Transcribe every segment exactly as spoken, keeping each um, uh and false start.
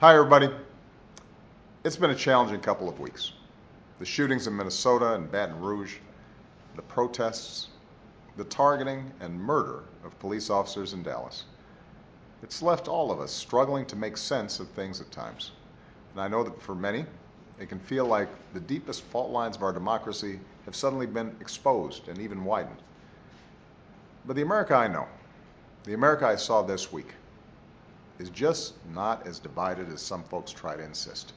Hi, everybody. It's been a challenging couple of weeks. The shootings in Minnesota and Baton Rouge, the protests, the targeting and murder of police officers in Dallas. It's left all of us struggling to make sense of things at times. And I know that for many, it can feel like the deepest fault lines of our democracy have suddenly been exposed and even widened. But the America I know, the America I saw this week, is just not as divided as some folks try to insist.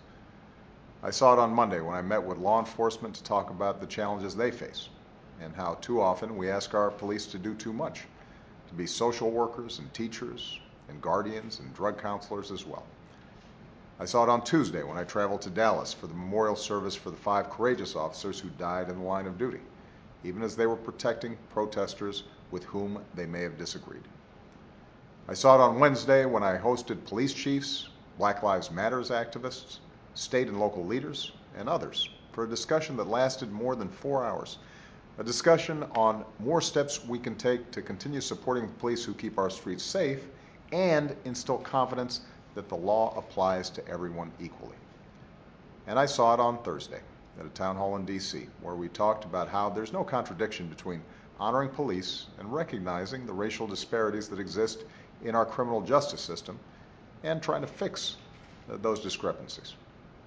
I saw it on Monday when I met with law enforcement to talk about the challenges they face and how too often we ask our police to do too much, to be social workers and teachers and guardians and drug counselors as well. I saw it on Tuesday when I traveled to Dallas for the memorial service for the five courageous officers who died in the line of duty, even as they were protecting protesters with whom they may have disagreed. I saw it on Wednesday when I hosted police chiefs, Black Lives Matters activists, state and local leaders, and others for a discussion that lasted more than four hours. A discussion on more steps we can take to continue supporting the police who keep our streets safe and instill confidence that the law applies to everyone equally. And I saw it on Thursday at a town hall in D C, where we talked about how there's no contradiction between honoring police and recognizing the racial disparities that exist in our criminal justice system and trying to fix uh, those discrepancies.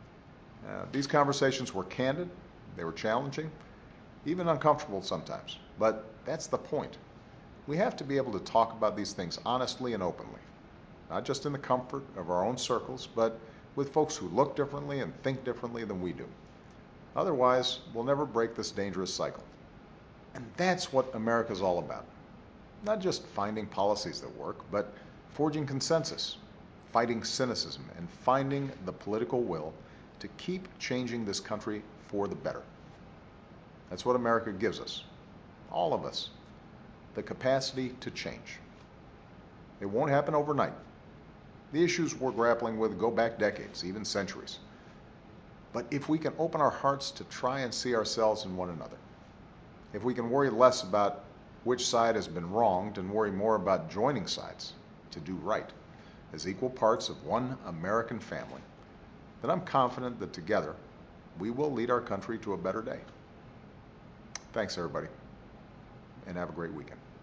Uh, these conversations were candid, they were challenging, even uncomfortable sometimes, but that's the point. We have to be able to talk about these things honestly and openly, not just in the comfort of our own circles, but with folks who look differently and think differently than we do. Otherwise, we'll never break this dangerous cycle. And that's what America's all about. Not just finding policies that work, but forging consensus, fighting cynicism, and finding the political will to keep changing this country for the better. That's what America gives us, all of us, the capacity to change. It won't happen overnight. The issues we're grappling with go back decades, even centuries. But if we can open our hearts to try and see ourselves in one another, if we can worry less about which side has been wronged and worry more about joining sides to do right as equal parts of one American family, then I'm confident that together we will lead our country to a better day. Thanks, everybody, and have a great weekend.